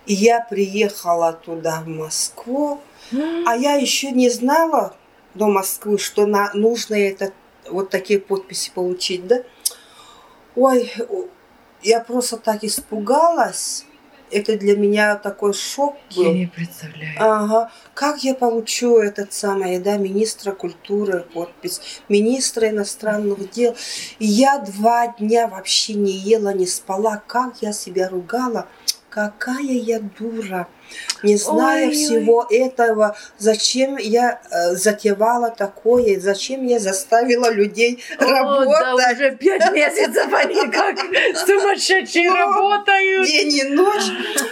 И я приехала туда, в Москву, а я еще не знала до Москвы, что нужно вот такие подписи получить, да? Ой, я просто так испугалась. Это для меня такой шок был. Я не представляю. Ага. Как я получу министра культуры подпись, министра иностранных дел. И я 2 дня вообще не ела, не спала. Как я себя ругала. Какая я дура. Не зная всего этого, зачем я затевала такое, зачем я заставила людей работать. Да, уже 5 месяцев они как сумасшедшие работают. День и ночь.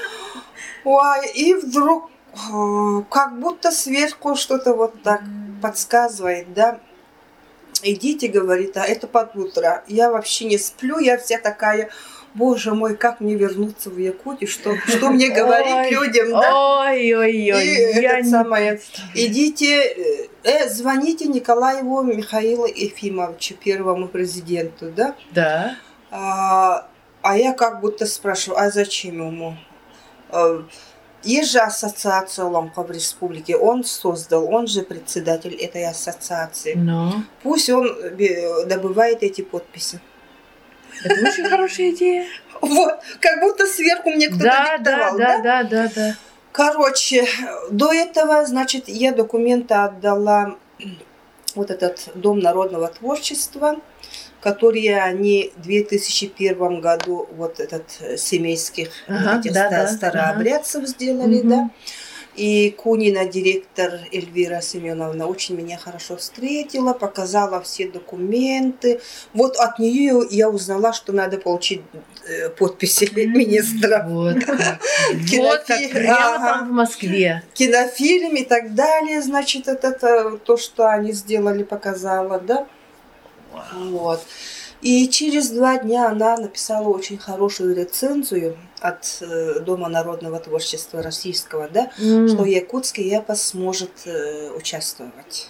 Ой, и вдруг как будто сверху что-то вот так подсказывает, да. Идите, говорит, а это под утро. Я вообще не сплю, я вся такая... Боже мой, как мне вернуться в Якутию, что мне говорить людям, да? Ой-ой-ой. Идите, звоните Николаеву Михаилу Ефимовичу, первому президенту, да? Да. А я как будто спрашиваю, а зачем ему? Есть же ассоциация Ломков в республике, он создал, он же председатель этой ассоциации. Но. Пусть он добывает эти подписи. Это очень хорошая идея. Вот, как будто сверху мне кто-то диктовал, да. Короче, до этого, значит, я документы отдала вот этот Дом народного творчества, который они в 2001 году вот этот семейских старообрядцев сделали, да. И Кунина, директор Эльвира Семеновна, очень меня хорошо встретила, показала все документы. Вот от нее я узнала, что надо получить подписи министра. Вот как прямо там в Москве. Кинофильм и так далее, значит, это то, что они сделали, показала, да. Вот. И через 2 дня она написала очень хорошую рецензию от Дома народного творчества российского, да, что в Якутске ЕПОС сможет участвовать.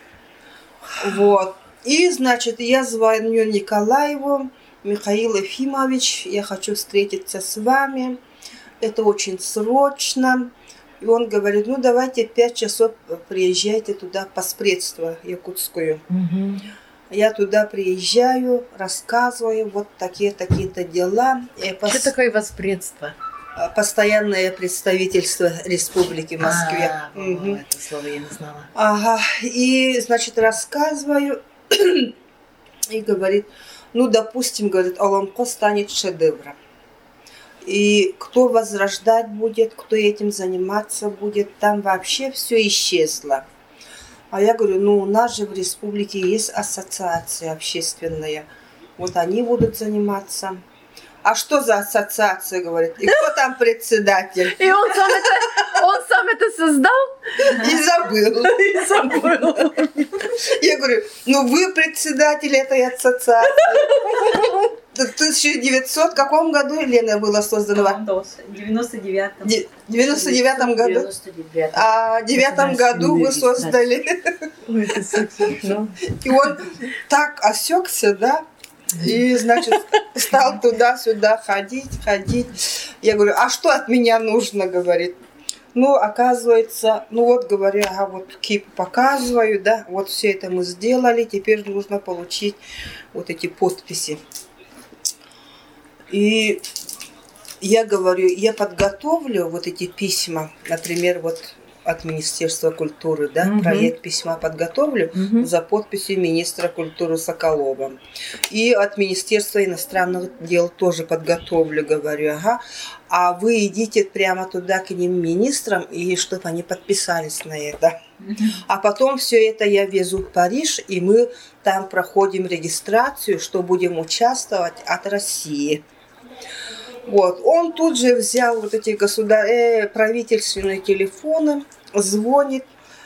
Вот. И, значит, я звоню Николаеву, Михаил Ефимович, я хочу встретиться с вами, это очень срочно. И он говорит, ну давайте 5 часов приезжайте туда по спредство якутскую. Я туда приезжаю, рассказываю, вот такие-то дела. Что такое воспредство? Постоянное представительство Республики в Москве. Это слово я не знала. Ага, и, значит, рассказываю, и говорит, ну, допустим, говорит, Оломко станет шедевром. И кто возрождать будет, кто этим заниматься будет, там вообще все исчезло. А я говорю, ну у нас же в республике есть ассоциация общественная. Вот они будут заниматься. А что за ассоциация, говорит? И кто там председатель? И он сам это создал? И забыл. Я говорю, ну вы председатель этой ассоциации. В 1900 каком году, Елена, была создана? В 99-м. В 99-м году? А в 9-м году вы создали. Ой, это смешно. И он так осекся, да? И, значит, стал туда-сюда ходить. Я говорю, а что от меня нужно, говорит. Ну, оказывается, ну вот, говорю, вот КИП показываю, да, вот все это мы сделали, теперь нужно получить вот эти подписи. И я говорю, я подготовлю вот эти письма, например, вот от Министерства культуры, да, проект письма подготовлю за подписью министра культуры Соколова. И от Министерства иностранных дел тоже подготовлю, говорю, а вы идите прямо туда к ним министрам, и чтобы они подписались на это. А потом все это я везу в Париж, и мы там проходим регистрацию, что будем участвовать от России. Вот. Он тут же взял вот эти правительственные телефоны, звонит,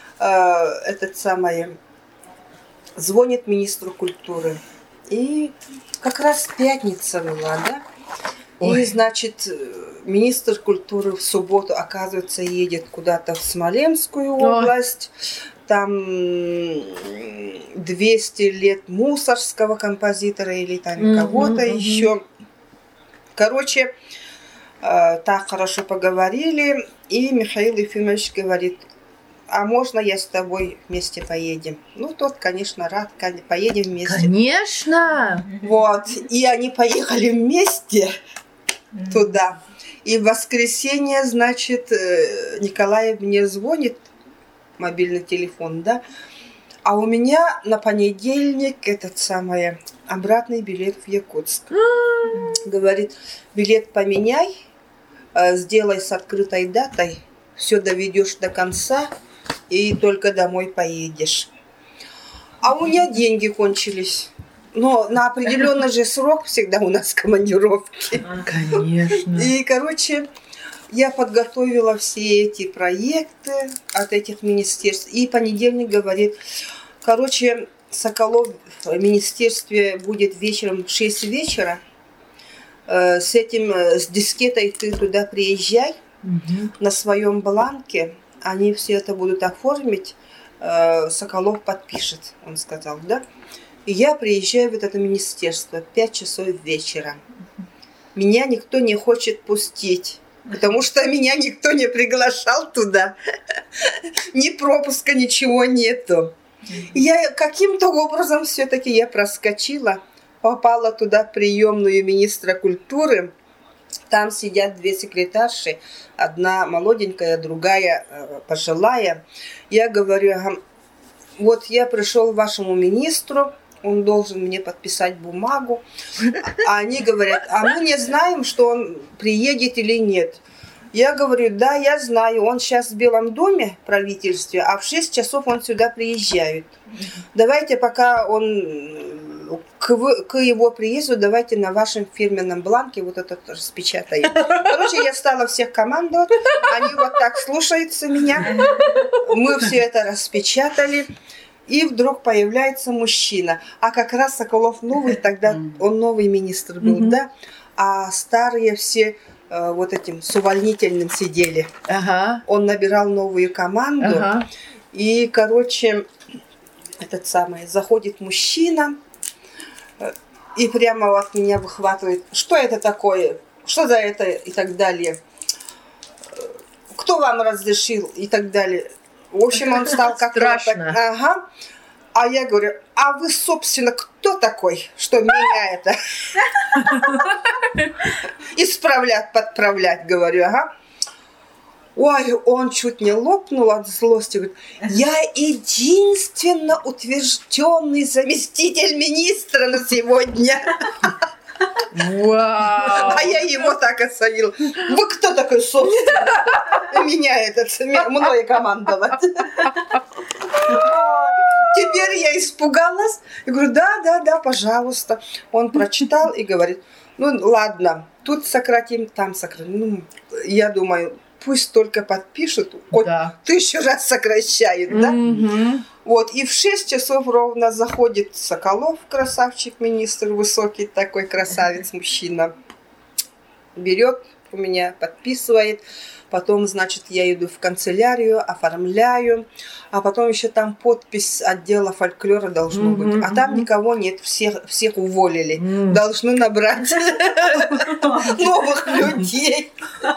звонит министру культуры. И как раз пятница была, да? Ой. И, значит, министр культуры в субботу, оказывается, едет куда-то в Смоленскую область. Там 200 лет Мусоргского композитора или там кого-то еще. Короче, Так хорошо поговорили, и Михаил Ефимович говорит: а можно я с тобой вместе поедем? Ну, тот, конечно, рад, поедем вместе. Конечно! Вот, и они поехали вместе туда. И в воскресенье, значит, Николаев мне звонит, мобильный телефон, да, а у меня на понедельник обратный билет в Якутск. Говорит: билет поменяй, сделай с открытой датой, все доведешь до конца и только домой поедешь. А у меня деньги кончились. Но на определенный же срок всегда у нас командировки. Конечно. И, короче, я подготовила все эти проекты от этих министерств. И понедельник говорит: короче, Соколов в министерстве будет вечером в 6 вечера. С дискетой ты туда приезжай. На своем бланке. Они все это будут оформить. Соколов подпишет, он сказал, да? И я приезжаю в это министерство в 5 часов вечера. Меня никто не хочет пустить, потому что меня никто не приглашал туда. Ни пропуска, ничего нету. И я каким-то образом все-таки я проскочила, попала туда в приемную министра культуры. Там сидят 2 секретарши, одна молоденькая, другая пожилая. Я говорю: вот я пришел к вашему министру, он должен мне подписать бумагу. А они говорят: а мы не знаем, что он приедет или нет. Я говорю: да, я знаю, он сейчас в Белом доме, в правительстве, а в 6 часов он сюда приезжает. Давайте, пока он к его приезду, давайте на вашем фирменном бланке вот это распечатаем. Короче, я стала всех командовать, они вот так слушаются меня. Мы все это распечатали. И вдруг появляется мужчина. А как раз Соколов новый, тогда он новый министр был, да? А старые все вот этим с увольнительным сидели. Он набирал новую команду. И, короче, заходит мужчина и прямо от меня выхватывает: что это такое? Что за это? И так далее. Кто вам разрешил? И так далее. В общем, он стал как-то страшно. Ага. А я говорю: а вы, собственно, кто такой, что меня это исправлять, подправлять? Говорю, ага. Ой, он чуть не лопнул от злости. Говорит: я единственно утвержденный заместитель министра на сегодня. Вау! А я его так оценила. Вы кто такой, собственно, меня мной командовать? Теперь я испугалась. Я говорю: да, пожалуйста. Он прочитал и говорит: ну ладно, тут сократим, там сократим. Ну, я думаю, пусть только подпишут, хоть 1000 раз сокращают, да? Вот, и в 6 часов ровно заходит Соколов, красавчик-министр, высокий такой красавец-мужчина. Берет у меня, подписывает. Потом, значит, я иду в канцелярию, оформляю. А потом еще там подпись отдела фольклора должно быть. А там никого нет, всех уволили. Должны набрать новых людей.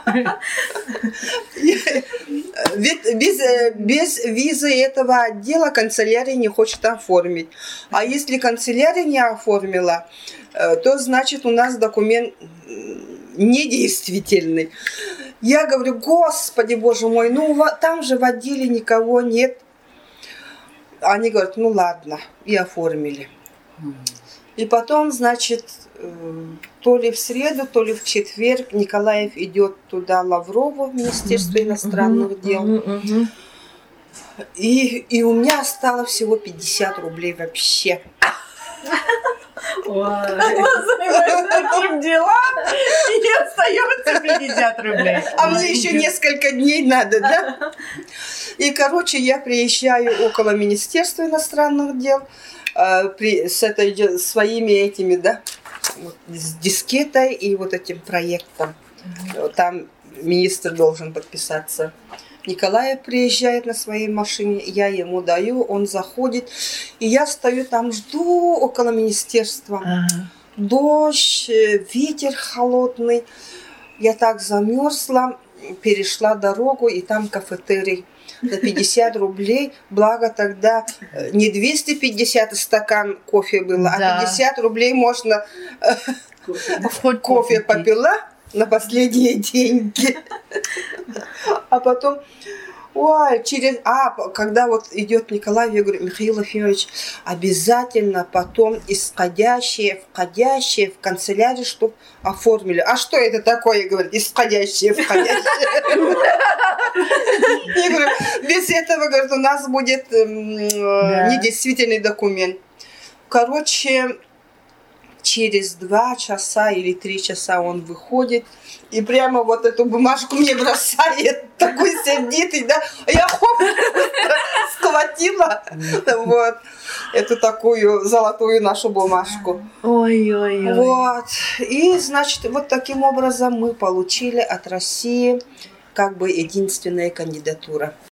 Ведь без визы этого отдела канцелярия не хочет оформить. А если канцелярия не оформила, то значит у нас документ недействительный. Я говорю: Господи, Боже мой, ну там же в отделе никого нет. Они говорят: ну ладно, и оформили. И потом, значит, то ли в среду, то ли в четверг Николаев идет туда, Лаврову, в Министерство иностранных дел. И у меня осталось всего 50 рублей вообще. Занимаюсь таким делом, и остается 50 рублей. А мне еще несколько дней надо, да? И, короче, я приезжаю около Министерства иностранных дел с своими этими, да, вот, с дискетой и вот этим проектом. Там министр должен подписаться. Николаев приезжает на своей машине, я ему даю, он заходит, и я стою там, жду около министерства. Дождь, ветер холодный. Я так замерзла, перешла дорогу, и там кафетерий на 50 рублей. Благо тогда не 250 стакан кофе было, Да. а 50 рублей можно Хоть кофе попила на последние деньги. А потом, ой, когда вот идет Николай, я говорю: Михаил Ефимович, обязательно потом исходящие, входящие в канцелярию, чтобы оформили. А что это такое, говорит, исходящие, входящие? Я говорю, без этого, говорит, у нас будет недействительный документ. Короче, через 2 часа или 3 часа он выходит и прямо вот эту бумажку мне бросает, такой сердитый, да, я хоп, схватила вот эту такую золотую нашу бумажку. Ой-ой-ой. Вот, и, значит, вот таким образом мы получили от России как бы единственная кандидатура.